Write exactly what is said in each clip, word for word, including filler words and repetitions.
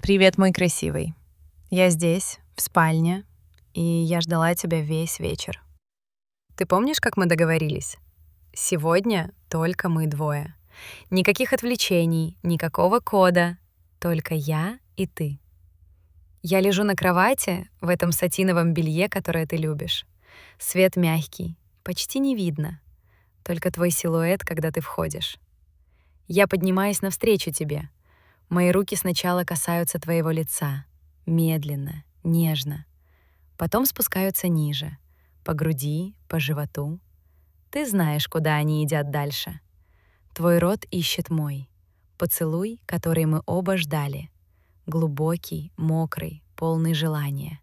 Привет, мой красивый. Я здесь, в спальне, и я ждала тебя весь вечер. Ты помнишь, как мы договорились? Сегодня только мы двое. Никаких отвлечений, никакого кода, только я и ты. Я лежу на кровати в этом сатиновом белье, которое ты любишь. Свет мягкий, почти не видно, только твой силуэт, когда ты входишь. Я поднимаюсь навстречу тебе. Мои руки сначала касаются твоего лица, медленно, нежно. Потом спускаются ниже, по груди, по животу. Ты знаешь, куда они едят дальше. Твой рот ищет мой. Поцелуй, который мы оба ждали. Глубокий, мокрый, полный желания.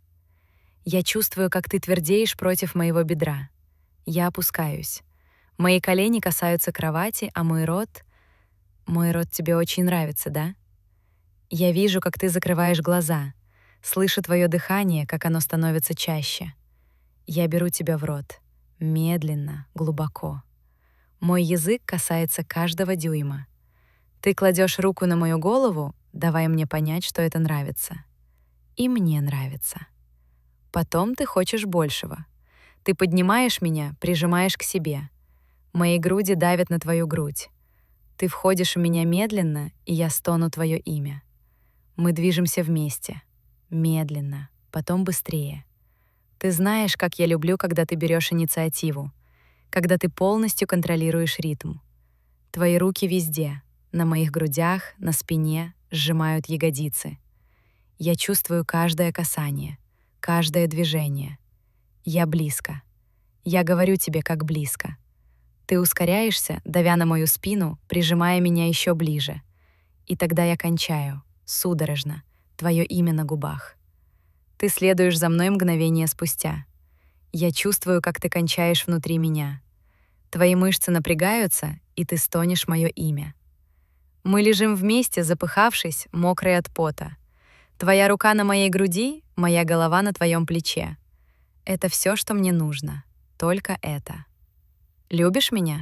Я чувствую, как ты твердеешь против моего бедра. Я опускаюсь. Мои колени касаются кровати, а мой рот... Мой рот тебе очень нравится, да? Я вижу, как ты закрываешь глаза, слышу твое дыхание, как оно становится чаще. Я беру тебя в рот, медленно, глубоко. Мой язык касается каждого дюйма. Ты кладешь руку на мою голову, давай мне понять, что это нравится. И мне нравится. Потом ты хочешь большего. Ты поднимаешь меня, прижимаешь к себе. Мои груди давят на твою грудь. Ты входишь в меня медленно, и я стону твое имя. Мы движемся вместе. Медленно, потом быстрее. Ты знаешь, как я люблю, когда ты берешь инициативу, когда ты полностью контролируешь ритм. Твои руки везде, на моих грудях, на спине, сжимают ягодицы. Я чувствую каждое касание, каждое движение. Я близко. Я говорю тебе, как близко. Ты ускоряешься, давя на мою спину, прижимая меня еще ближе. И тогда я кончаю, судорожно, твое имя на губах. Ты следуешь за мной мгновение спустя. Я чувствую, как ты кончаешь внутри меня. Твои мышцы напрягаются, и ты стонешь мое имя. Мы лежим вместе, запыхавшись, мокрые от пота. Твоя рука на моей груди, моя голова на твоем плече. Это все, что мне нужно. Только это. Любишь меня?